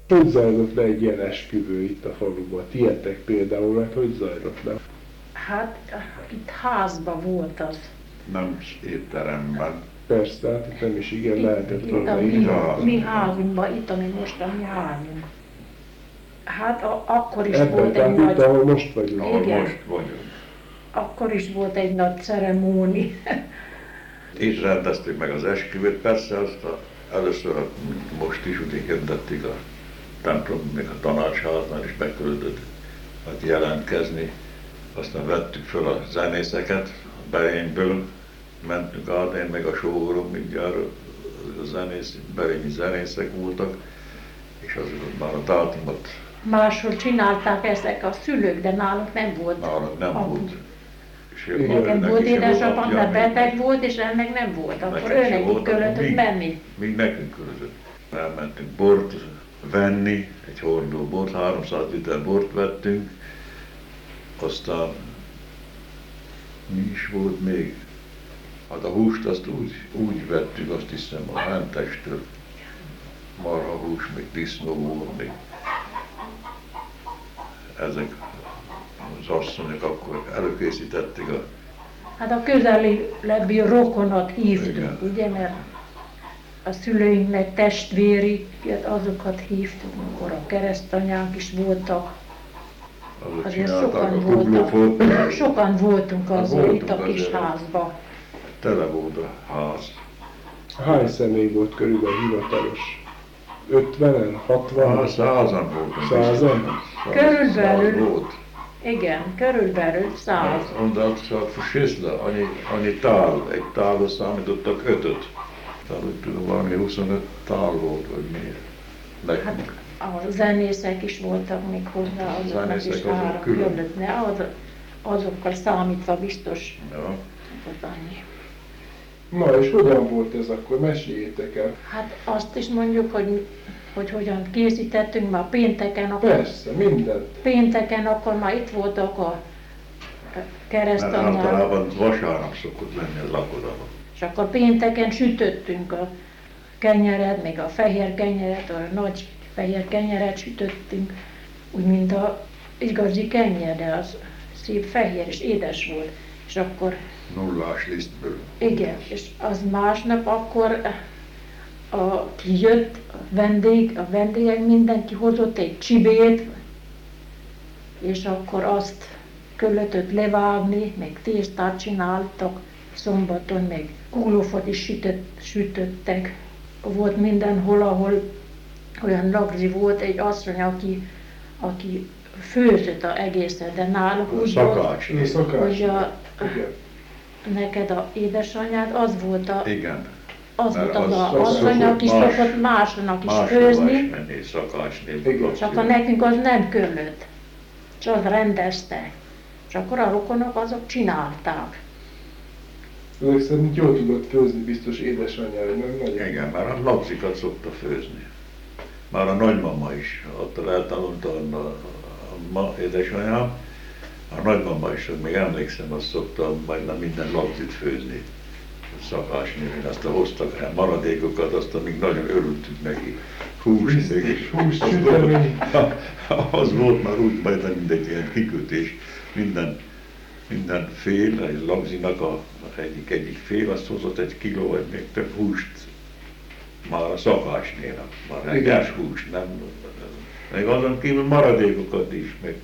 Hogy zajlott le egy ilyen esküvő itt a faluban? Tietek például, mert hogy zajlott le? Hát itt házban volt az. Nem étteremben. Persze, hát itt nem is igen lehetett Itt a volna mi, így. mi házunkban, itt ami most a mi házunk. Hát akkor is Ebben, volt egy tehát itt, nagy, ahol most vagyunk. Ahol Igen. most vagyunk. akkor is volt egy nagy ceremónia. Így rendeztük meg az esküvőt, persze azt először, most is úgy hirdették a templom, még a tanácsháznál is beküldött jelentkezni. Aztán vettük föl a zenészeket, a Berényből mentünk át, én meg a sógorom mindjárt a berényi zenészek voltak, és azok már a dátumot Máshol csinálták ezek a szülők, de nálunk nem volt. nálunk nem volt. És Nekem neki volt sem édesapám, de apja, beteg volt, és ennek nem volt. Akkor Nekem sem őnek volt, így kellett még- menni. Még nekünk között. Elmentünk bort venni, egy hordó bort, 300 liter bort vettünk, aztán mi is volt még? Hát a húst azt úgy vettük, azt hiszem a hentestől. Marhahús, még disznó volt, még ezek az asszonyok akkor előkészítették a Hát a közelebbi rokonat hívtuk, Igen. ugye, mert a szülőinknek testvéri, azokat hívtuk, amikor a keresztanyánk is voltak. azok Azért csinálták a sokan voltak. kuglófot, Sokan voltunk azért voltunk itt a kis azért. házba. tele volt a ház. Hány személy volt körülbelül hivatalos? 50-en? 60-an? 100-an voltunk. Százan? Körülbelül. 100 volt. Igen, körülbelül 100. Und das war verschissen, annyi tál, egy tálba számítottak 5-öt. Tehát úgy tudom, valami 25 tál volt, vagy mi. Nekünk. A zenészek is voltak még hozzá, azoknak is Zenészek azok ára külön. kellett, ne, azokkal számítva biztos Ja. az annyi. Na és hogyan volt ez akkor? Meséljétek el. Hát azt is mondjuk, hogy hogyan készítettünk már pénteken, Persze, mindent. akkor már itt voltak a Mert keresztanyák, általában vasárnap szokott lenni az lakodalom. és akkor pénteken sütöttünk a kenyeret, még a fehér kenyeret, a nagy fehér kenyeret sütöttünk, úgy mint a igazi kenyer, de az szép fehér és édes volt. És akkor Nullás lisztből. igen, és az másnap akkor aki jött, a vendégek, mindenki hozott egy csibét, és akkor azt kellett levágni, meg tésztát csináltak, szombaton meg kuglófot is sütöttek. Volt mindenhol, ahol olyan lagzi volt, egy asszony, aki főzött az egészet, de náluk úgy volt, Szakács. Ez szokás. hogy Igen. neked a édesanyád az volt Igen. az Mert volt az az- a az asszony, szokott aki más- szokott másnak is Máshova főzni, is menni szakácsnél. Igen. csak a nekünk az nem kellett. És az rendezte. És akkor a rokonok azok csinálták. Ezek szerint jól tudott főzni biztos édesanyjára, nem nagyon? Igen, már a lapzikat szokta főzni. Már a nagymama is, ott eltanulta a édesanyám, a nagymama is, még emlékszem, azt szokta majdnem minden lapzit főzni. Szakásnél, aztán hoztak el maradékokat, aztán még nagyon örültünk neki. Hús, még Hús, sütemény. az volt már úgy majdnem mindegy ilyen kikötés. Minden fél, egy lagzinak egyik fél, azt hozott 1 kiló, vagy még több húst már a szakásnél, már egy Igen. húst, nem. Még azon kívül maradékokat is, meg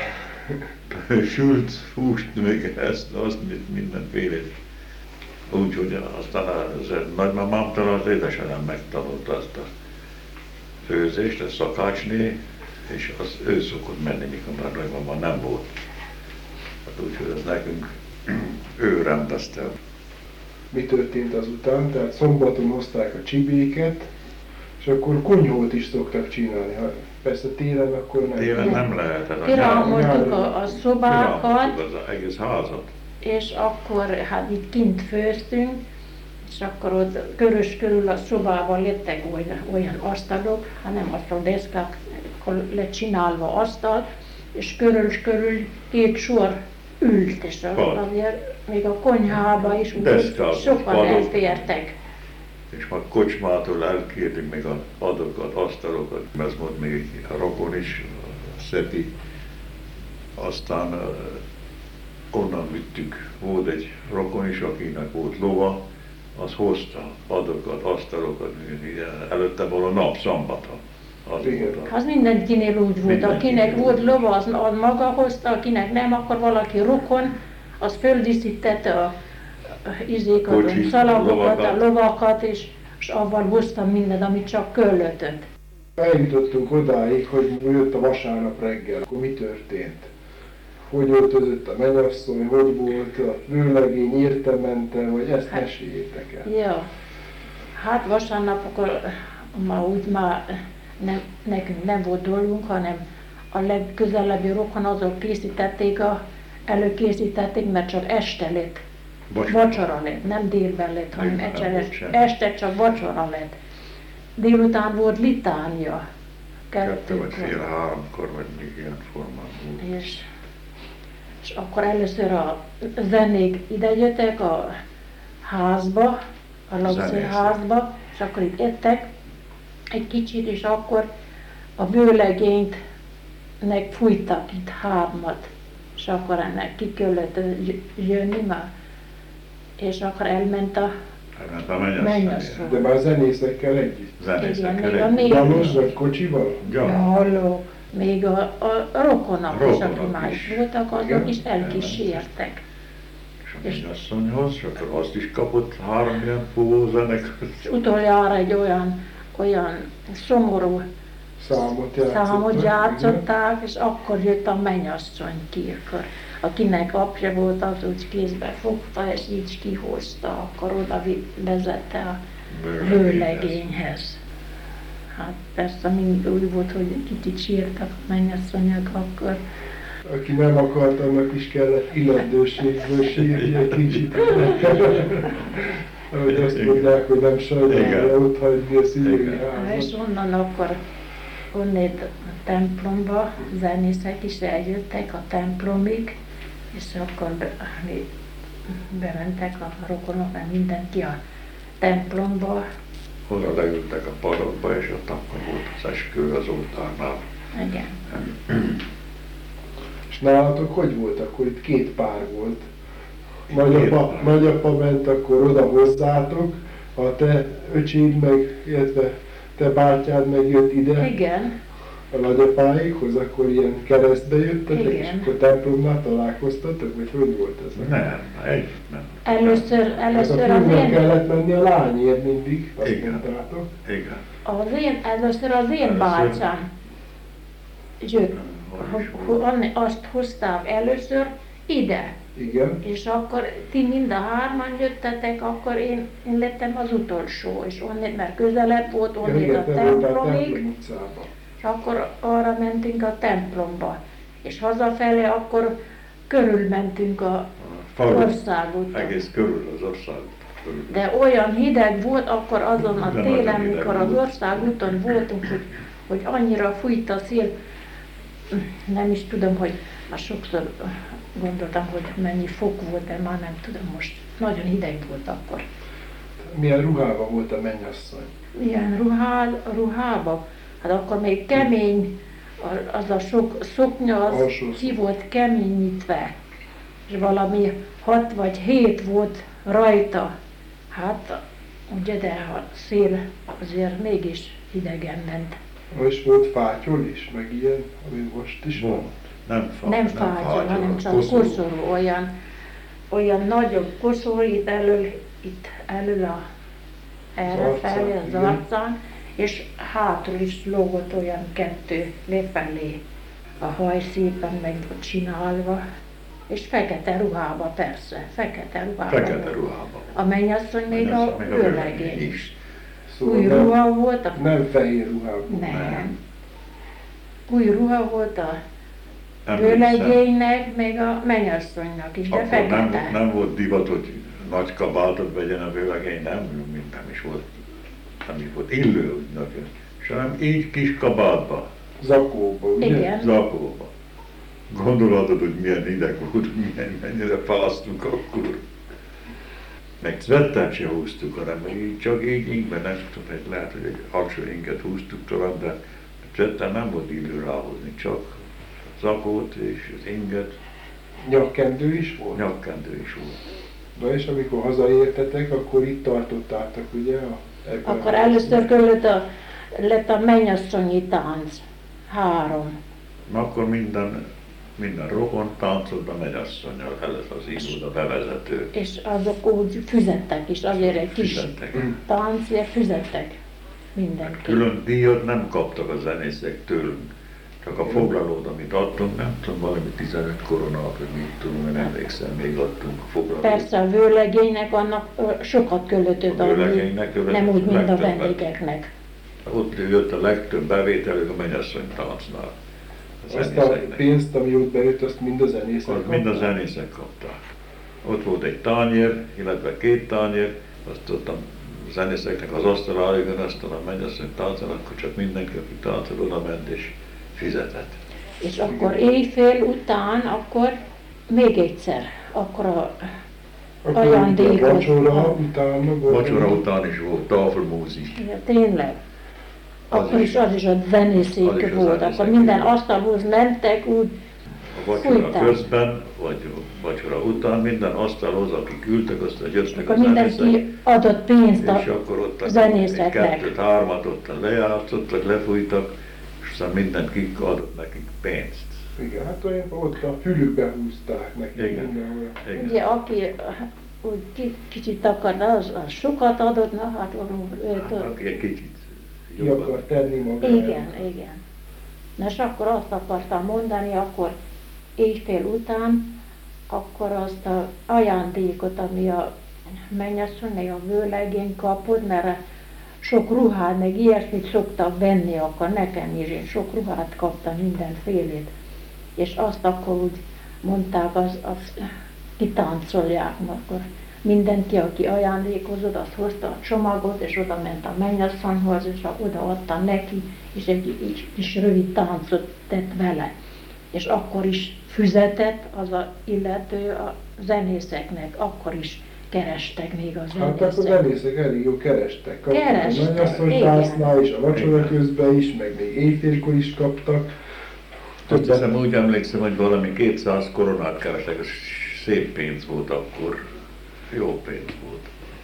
sült húst, meg azt mindenféle. Úgyhogy aztán az nagymamámtól az édesanyám megtanulta azt a főzést, a szakácsné, és az ő szokott menni, mikor már nagymama nem volt. Hát úgyhogy ez nekünk ő rendezte. Mi történt azután? Tehát szombaton hozták a csibéket, és akkor kunyhót is szoktak csinálni. Ha persze télen akkor nem. Télen nem lehetett. a Kirámoltuk a szobákat, kirámoltuk az egész házat. és akkor hát itt kint főztünk, és akkor ott körös körül a szobában lettek olyan asztalok, hát nem asztaldeszkák, akkor lett csinálva asztal, és körül 2 sor ült, és Pad. azért még a konyhába is úgy Deszkák, sokan padok. elfértek. és majd kocsmától elkértük még az adokat, asztalokat, ez volt még a rokon is, a Szepi. Aztán onnan vittük, volt egy rokon is, akinek volt lova, az hozta adokat, asztalokat, előtte való nap, szombaton. Az mindenkinél úgy volt, akinek volt lova, az maga hozta, akinek nem, akkor valaki rokon, az földíszítette a szalagokat, a lovakat, és avval hoztam mindent, amit csak köllötött. Eljutottunk odáig, hogy jött a vasárnap reggel, akkor mi történt? Hogy öltözött a mennyasszony, hogy volt a vőlegény, érte-mente, vagy ezt meséljétek el? Ja, hát vasárnap akkor nekünk nem volt dolgunk, hanem a legközelebbi rokon azok készítették, előkészítették, mert csak este lett. Vacsora lett, nem délben lett, hanem este csak vacsora lett. Délután volt litánia. Kettő vagy fél háromkor, vagy ilyen formában. És akkor először a zenék idejöttek a házba, a labszínházba, és akkor itt ettek egy kicsit, és akkor a vőlegényt fújtak itt hármat, és akkor ennek ki kellett jönni már, és akkor elment a mennyasszony. De már zenészekkel együtt? Zenészekkel együtt. Dalos vagy kocsival? Halló. Még a rokonok is, akik már is voltak, azok is elkísértek. És a mennyasszonyhoz, és akkor azt is kapott 3 ilyen fúvózenekar. És utoljára egy olyan szomorú számot játszották, és akkor jött a mennyasszony ki, akinek apja volt, az úgy kézbe fogta, és így kihozta, akkor oda vezette a vőlegényhez. Hát persze mind úgy volt, hogy kicsit sírtak a mennyasszonyok akkor. Aki nem akart, annak is kellett illetőségből sírni egy kicsit. Ahogy azt mondják, hogy nem sajnálja ott hagyni a szívői házat. És onnan akkor onnét a templomba zenészek is eljöttek a templomig, és akkor bementek a rokonok, mert mindenki a templomba. Oda leültek a padokba, és ott akkor volt az eskü az oltárnál. Igen. És nálatok hogy volt? Akkor itt 2 pár volt. Nagyapa ment akkor oda hozzátok, a te öcséd meg, illetve te bátyád meg jött ide. Igen. A nagyapáikhoz, akkor ilyen keresztbe jöttetek, Igen. és akkor templomnál találkoztatok, vagy hogy volt ez? Nem, együtt nem. Először az én... kellett menni a lányért mindig, azt mondtátok. Igen. Először az én bátyám jött, azt hozták először ide. Igen. És akkor ti mind a 3-an jöttetek, akkor én lettem az utolsó, és onnét, mert közelebb volt onnét a templomig, és akkor arra mentünk a templomba. És hazafele akkor körülmentünk a országúton. Egész körül az országúton. De olyan hideg volt akkor azon a télen, mikor az országúton voltunk, hogy annyira fújt a szél, nem is tudom, hogy már sokszor gondoltam, hogy mennyi fok volt, de már nem tudom most. Nagyon hideg volt akkor. Milyen ruhában volt a mennyasszony? Milyen ruhába? Hát akkor még kemény, az a sok szoknya, az ki volt keményítve. És valami 6 vagy 7 volt rajta. Hát ugye, de a szél azért mégis hidegen ment. És volt fátyol is, meg ilyen, ami most is van? Nem fátyol, hanem csak koszorú, olyan nagyobb koszorú itt elől erre felé az arcán, és hátul is lógott olyan 2 lefelé, a haj szépen meg volt csinálva, és fekete ruhába persze, fekete ruhába. A mennyasszony még a vőlegény is. Szóval új ruha volt a... Nem fehér ruhában. Nem. Új ruha volt a vőlegénynek, még a mennyasszonynak is, de akkor fekete. Nem volt divat, hogy nagy kabátot vegyen a vőlegény, nem is volt illő, úgy és hanem így kis kabátba. Zakóba, ugye? Igen. Zakóba. Gondolhatod, hogy milyen hideg volt, mennyire fáztunk akkor. Meg cvettet se húztuk, hanem így, csak így ingben, nem tudom, hogy lehet, hogy egy alsó inget húztuk tovább, de cvettel nem volt idő ráhozni, csak zakót és az inget, Nyakkendő is volt? nyakkendő is volt. Na és amikor hazaértetek, akkor itt tartottátok, ugye? Akkor először lett a mennyasszonyi tánc. 3. Akkor minden rokon táncolt a mennyasszonnyal, ez az így volt a bevezető. És azok úgy füzettek is, azért egy kis Fizettek. táncért füzettek mindenki. Külön díjat nem kaptak a zenészek tőlünk. Csak a foglalót, amit adtunk, nem tudom, valami 15 koronát, hogy mit tudom, én emlékszem, még adtunk a foglalót. Persze a vőlegénynek annak sokat költött A adni, vőlegénynek nem úgy, mint a legtöbbet. vendégeknek. Ott jött a legtöbb bevételük a mennyasszony táncnál. A Azt a zenészeknek. pénzt, ami ott bejött, azt mind a zenészek Azt mind a zenészek kapták. Ott volt egy tányér, illetve 2 tányér, azt ott a zenészeknek az asztal álljon, aztán a mennyasszony táncol, akkor csak mindenki, aki táncol, oda ment és fizetett. És akkor éjfél után, akkor még egyszer, akkor Akkor ajándékot. a vacsora utána volt. Vacsora után is volt tafelmúzik. Ja, tényleg. Akkor is az is a zenészék Az is a volt, zenészek akkor minden volt. asztalhoz mentek úgy, A vacsora Fújták. közben, vagy vacsora után minden asztalhoz, akik ültek, aztán jöttek a akkor zenészek. mindenki adott pénzt a És akkor ott a zenészeknek. 2-3 ott lejátszottak, lefújtak, és aztán mindenki adott nekik pénzt. Igen, hát olyan ott a fülükbe húzták neki Igen. mindenhol. Igen. Ugye, aki úgy kicsit akar, az sokat adott, na hát Aki egy kicsit Ki jobban. akar tenni magára. igen. Na és akkor azt akartam mondani, akkor éjfél után, akkor azt az ajándékot, ami a mennyasszony, a vőlegény kapott, mert sok ruhát, meg ilyesmit szoktak venni, akkor nekem is, én sok ruhát kaptam, mindenfélét. És azt akkor úgy mondták, az kitáncolják, akkor mindenki, aki ajándékozott, azt hozta a csomagot, és oda ment a mennyasszonyhoz, és oda adta neki, és egy kis rövid táncot tett vele. És akkor is fizetett az a illető a zenészeknek, akkor is kerestek még a Hát akkor zenészek. zenészek elég jó kerestek. Kerestek, A mennyasszony igen. tánznál is, a vacsora Igen. közben is, meg még éjfélkor is kaptak. Azt hiszem, úgy emlékszem, hogy valami 200 koronát kerestek, ez szép pénz volt akkor. Jó pénz volt.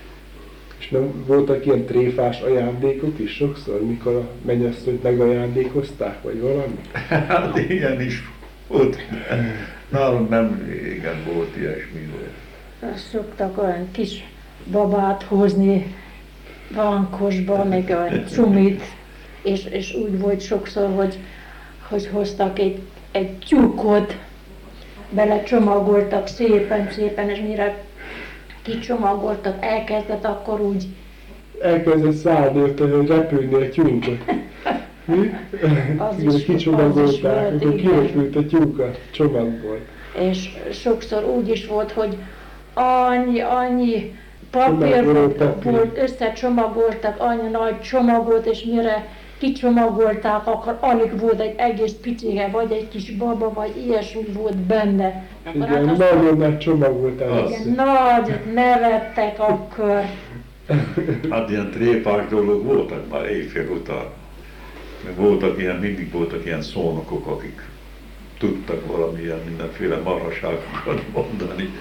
És nem voltak ilyen tréfás ajándékok is sokszor, mikor a mennyasszonyt megajándékozták, vagy valami? Hát ilyen is volt. Nálunk nem igen volt ilyesmi. Azt szoktak olyan kis babát hozni bankosba, meg olyan cumit, és úgy volt sokszor, hogy hoztak egy tyúkot, belecsomagoltak szépen, és mire kicsomagoltak, elkezdett, akkor úgy Elkezdett szállni ott, hogy repülni a tyúkot. Mi? Az Igen, is kicsomagolták, volt, akkor igen. kirepült a tyúk a csomagból. és sokszor úgy is volt, hogy annyi papír Csomagoló papír. volt, összecsomagoltak, annyi nagy csomagot, és mire kicsomagolták, akkor alig volt egy egész picike, vagy egy kis baba, vagy ilyesmi volt benne. Akkor Igen, azt- nagyon nagy csomag volt Az. el. igen, nagyot nevettek akkor. Hát ilyen tréfás dolgok voltak már éjfél után. Meg mindig voltak ilyen szónokok, akik tudtak valamilyen mindenféle marhaságokat mondani.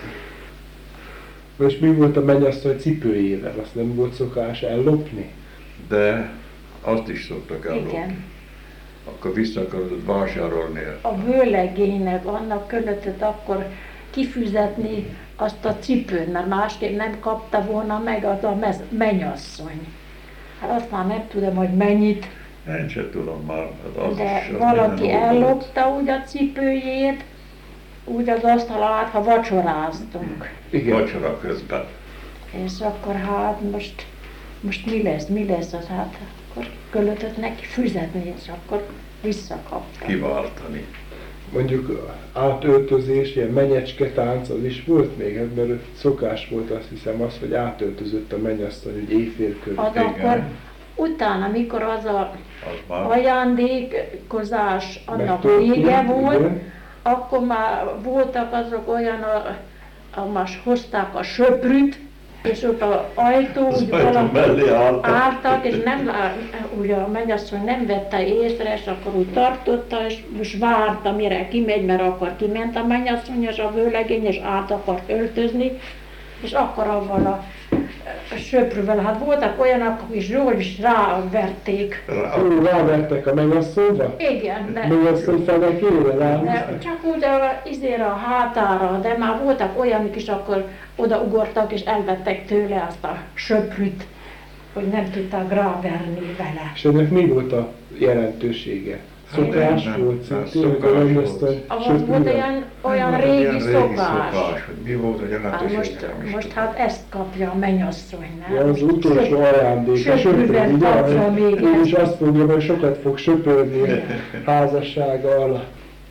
És mi volt a mennyasszony cipőjével? Azt nem volt szokás ellopni? De azt is szoktak ellopni. Igen. Akkor vissza akarod vásárolni. A vőlegénynek annak kellett akkor kifizetni azt a cipőt, mert másképp nem kapta volna meg az a mennyasszony. Hát azt már nem tudom, hogy mennyit, Én sem tudom már. Hát az de is, az valaki minden volt. ellopta úgy a cipőjét, úgy az asztal alatt, ha vacsoráztunk. Igen. Vacsora közben. És akkor hát most mi lesz az, hát akkor kellett neki fizetni, és akkor visszakapta. Kiváltani. Mondjuk átöltözés, ilyen menyecske tánc, az is volt még, hát mert szokás volt azt hiszem az, hogy átöltözött a mennyasszony, hogy éjfél körül. Az Igen. akkor utána, mikor az a Az már ajándékozás annak Megtörtént, vége volt, igen. akkor már voltak azok olyan, most hozták a söprűt, És ott az ajtó, Az úgy ajtó valaki mellé álltak, és nem, ugye a mennyasszony nem vette észre, és akkor úgy tartotta, és most várta, mire kimegy, mert akkor kiment a mennyasszony, és a vőlegény, és át akart öltözni, és akkor avval a söprűvel, hát voltak olyanok, is jól is ráverték. Rávertek a mennyasszonyra? Igen, de Mennyasszony fenekére ráhúzták? csak úgy izére a hátára, de már voltak olyanok is, akkor odaugortak és elvettek tőle azt a söprűt, hogy nem tudták ráverni vele. És ennek mi volt a jelentősége? Szokás Nem, volt nem, szintén, hogy a szokás mennyasszony Az volt söprűvel? olyan Hát, régi ilyen szokás. hogy mi volt a Hát jelentősége? most hát ezt kapja a mennyasszony, Ja, nem? az utolsó ajándék, a söprű, Söprűben kapja ugye? még Ő is ezt. azt mondja, hogy sokat fog söpörni a házassága alatt.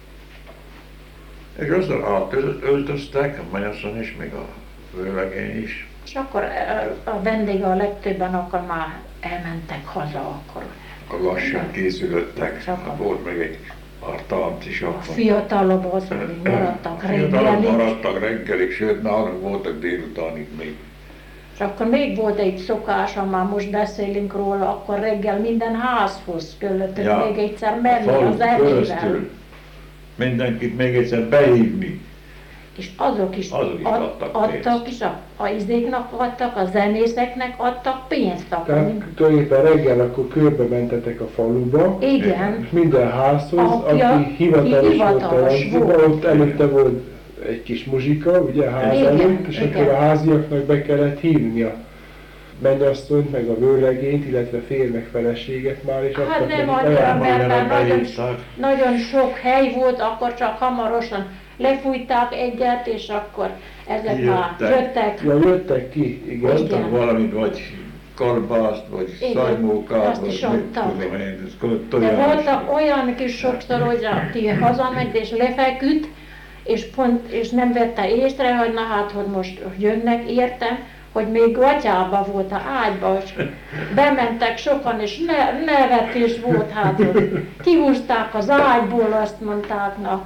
És azzal átöltöztek, a mennyasszony is, még a vőlegény is. És akkor a vendég a legtöbben akkor már elmentek haza akkor. Akkor lassan készülöttek. Csak Volt még egy pár tánc is A akkor. fiatalabb az, hogy maradtak Fiatalok reggelig. maradtak reggelig, sőt nálunk voltak délutánig még. És akkor még volt egy szokás, ha már most beszélünk róla, akkor reggel minden házhoz kellett még egyszer menni falun az evével. keresztül mindenkit még egyszer behívni. És azok is adtak is, a izéknak adtak, a zenészeknek adtak pénzt. Akkor Tehát tulajdonképpen reggel akkor körbe mentetek a faluba, igen, és minden házhoz, Apja aki hivatalos volt a hivatalos rendszerben, volt. ott előtte volt egy kis muzsika, ugye a ház Igen, előtt, és igen. akkor a háziaknak be kellett hívni a mennyasszonyt, meg a vőlegényt, illetve férj meg feleséget már, és Hát adtak nem nekik annyira, ajándékot. mert már behívták. nagyon sok hely volt, akkor csak hamarosan lefújták egyet, és akkor ezek már Jöttek. jöttek. Ja, jöttek ki, igen. Igen. Adtak valamit, vagy kalbászt, vagy Igen, szajmókát, azt vagy is mit adtak. tudom én, ez De tojás. voltak olyan is sokszor, hogy aki hazament és lefeküdt, és nem vette észre, hogy na hát, hogy most jönnek, értem, hogy még gatyában volt a ágyba, és bementek sokan, és nevetés volt, hát hogy kihúzták az ágyból, azt mondták, na,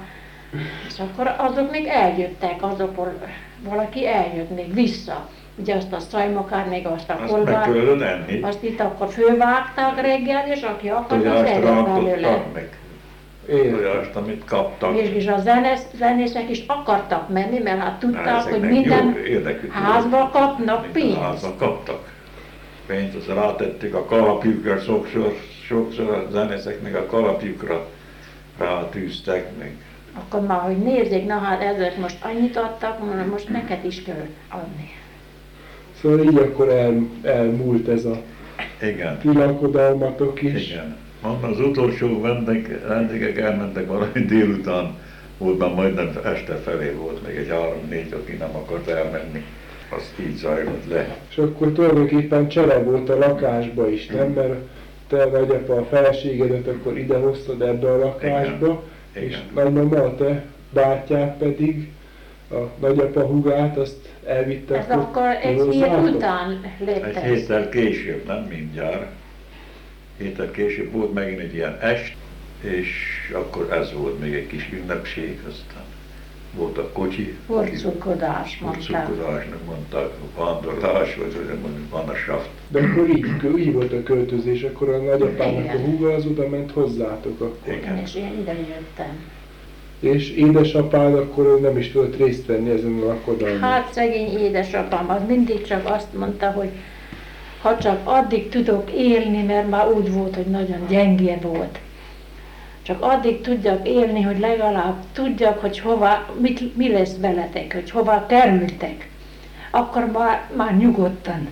és akkor azok még eljöttek, azokból valaki eljött még vissza. Ugye azt a szajmokát, még azt a Azt meg kolbát, kellett enni. azt itt akkor fölvágták reggel, és aki akart, az Tojást elő belőle. rántottak meg. Értem. Tojást, amit kaptak. És a zenészek is akartak menni, mert hát tudták, hogy Ezeknek minden jó érdekük volt. házba kapnak Minden pénzt. házba kaptak. Pénzt, azt rátették a kalapjukra, sokszor a zenészeknek a kalapjukra rátűztek meg. Akkor már, hogy nézzék, na hát ezek most annyit adtak, mondom, most neked is kell adni. Szóval így akkor elmúlt ez a Igen. tilalkodalmatok is. Igen. Mondom, az utolsó vendégek elmentek valami délután, volt már majdnem este felé volt, még egy 3-4, aki nem akart elmenni. Az így zajlott le. És akkor tulajdonképpen csere volt a lakásba is, nem? Mert te nagyapa a feleségedet akkor ide hoztad ebbe a lakásba, Igen. és Igen. nagymama a te bátyád pedig, a nagyapa hugát, azt elvitte. Ez akkor egy hét után lett Egy ez. héttel később, nem mindjárt. Héttel később volt megint egy ilyen est, és akkor ez volt még egy kis ünnepség, aztán volt a kocsi. Porcukodás, mondták. Porcukodásnak mondták, vándorlás, vagy hogy mondjuk vannasaft. De akkor így volt a költözés, akkor a nagyapának a Igen. húga az oda ment hozzátok akkor. Igen. És én ide jöttem. És édesapád akkor nem is tudott részt venni ezen a lakodalmon. Hát szegény édesapám, az mindig csak azt mondta, hogy ha csak addig tudok élni, mert már úgy volt, hogy nagyon gyenge volt. Csak addig tudjak élni, hogy legalább tudjak, hogy hova, mi lesz veletek, hogy hova kerültek. Akkor már nyugodtan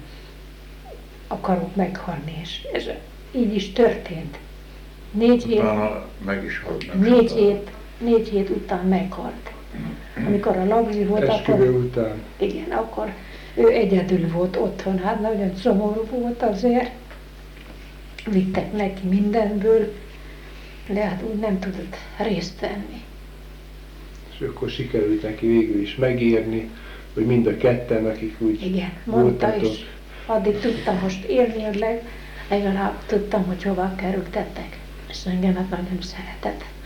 akarok meghalni, és ez így is történt. 4 hét, Utána meg is halt. nem 4 sokára. hét után meghalt. Amikor a Lagzi volt, Esküvő akkor, után. igen, akkor ő egyedül volt otthon, hát nagyon szomorú volt azért. Vittek neki mindenből, de hát úgy nem tudott részt venni. És akkor sikerült neki végül is megérni, hogy mind a ketten, akik úgy Igen, mondta voltatok. is. Addig tudtam most élni, hogy legalább tudtam, hogy hova kerültettek. És engemet nagyon szeretett.